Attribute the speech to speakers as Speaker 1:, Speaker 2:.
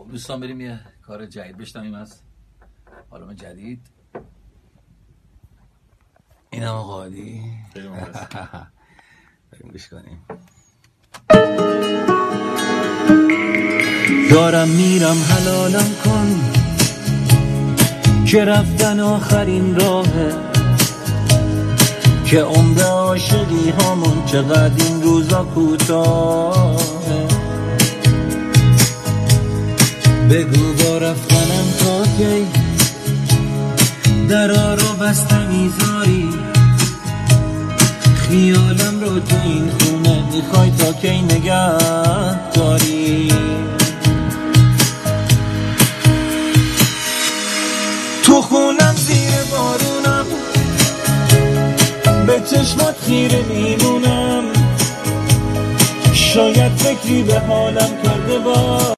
Speaker 1: خب دوستان بریم یه کار جدید بشنویم از آلبوم جدید. این هم قادی بریم گوش کنیم.
Speaker 2: دارم میرم حلالم کن که رفتن آخرین راهه، که عمر عاشقی همون چقدر این روزا کوتاهه. بگو با رفتنم تا کی درا رو بسته میذاری، خیالم رو تو این خونه میخوای تا کی نگه داری. تو خونم زیر بارونم، به چشمات خیره میمونم، شاید فکری به حالم کرده باش